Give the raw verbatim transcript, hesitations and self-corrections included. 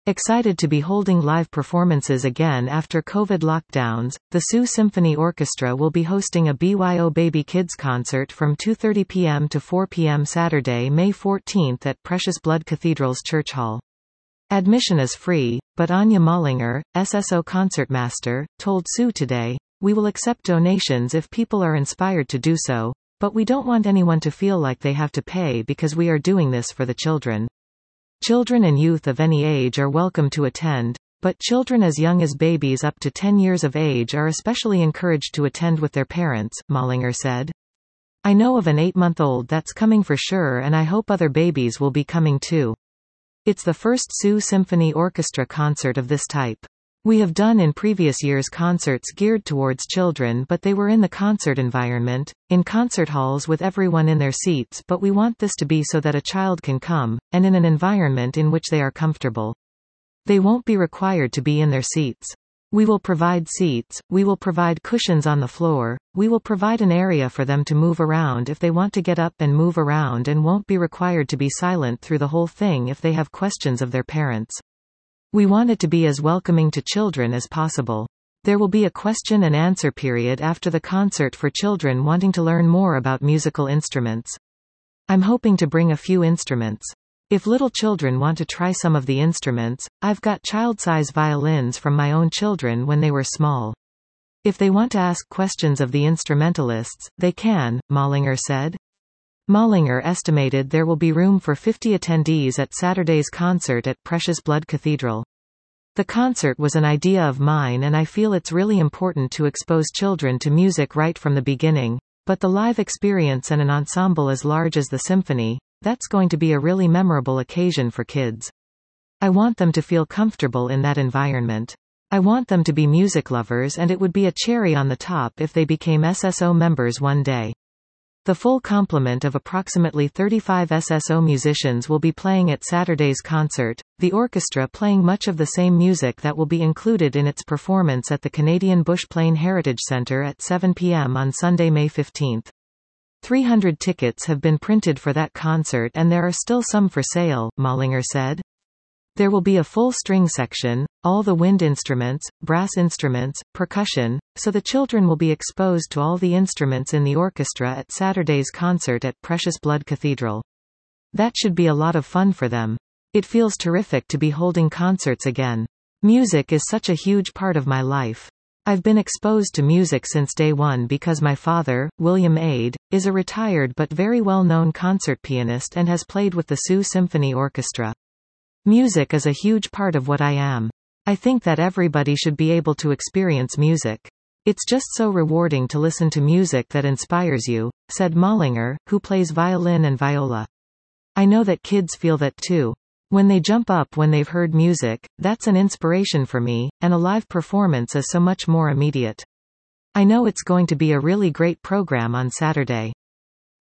Excited to be holding live performances again after COVID lockdowns, the Soo Symphony Orchestra will be hosting a B Y O Baby Kids concert from two thirty p m to four p m Saturday, May fourteenth at Precious Blood Cathedral's Church Hall. Admission is free, but Anya Mallinger, S S O concertmaster, told Soo Today, "We will accept donations if people are inspired to do so, but we don't want anyone to feel like they have to pay because we are doing this for the children. Children and youth of any age are welcome to attend, but children as young as babies up to ten years of age are especially encouraged to attend with their parents," Mallinger said. "I know of an eight-month-old that's coming for sure, and I hope other babies will be coming too. It's the first Soo Symphony Orchestra concert of this type. We have done in previous years concerts geared towards children, but they were in the concert environment, in concert halls with everyone in their seats, but we want this to be so that a child can come, and in an environment in which they are comfortable. They won't be required to be in their seats. We will provide seats, we will provide cushions on the floor, we will provide an area for them to move around if they want to get up and move around, and won't be required to be silent through the whole thing if they have questions of their parents. We want it to be as welcoming to children as possible. There will be a question and answer period after the concert for children wanting to learn more about musical instruments. I'm hoping to bring a few instruments. If little children want to try some of the instruments, I've got child-size violins from my own children when they were small. If they want to ask questions of the instrumentalists, they can," Mallinger said. Mallinger estimated there will be room for fifty attendees at Saturday's concert at Precious Blood Cathedral. "The concert was an idea of mine, and I feel it's really important to expose children to music right from the beginning, but the live experience and an ensemble as large as the symphony, that's going to be a really memorable occasion for kids. I want them to feel comfortable in that environment. I want them to be music lovers, and it would be a cherry on the top if they became S S O members one day." The full complement of approximately thirty-five S S O musicians will be playing at Saturday's concert, the orchestra playing much of the same music that will be included in its performance at the Canadian Bush Plain Heritage Centre at seven p m on Sunday, May fifteenth. three hundred tickets have been printed for that concert, and there are still some for sale, Mallinger said. There will be a full string section, all the wind instruments, brass instruments, percussion, so the children will be exposed to all the instruments in the orchestra at Saturday's concert at Precious Blood Cathedral. That should be a lot of fun for them. It feels terrific to be holding concerts again. Music is such a huge part of my life. I've been exposed to music since day one because my father, William Ade, is a retired but very well-known concert pianist and has played with the Soo Symphony Orchestra. Music is a huge part of what I am. I think that everybody should be able to experience music. It's just so rewarding to listen to music that inspires you," said Mallinger, who plays violin and viola. "I know that kids feel that too. When they jump up when they've heard music, that's an inspiration for me, and a live performance is so much more immediate. I know it's going to be a really great program on Saturday."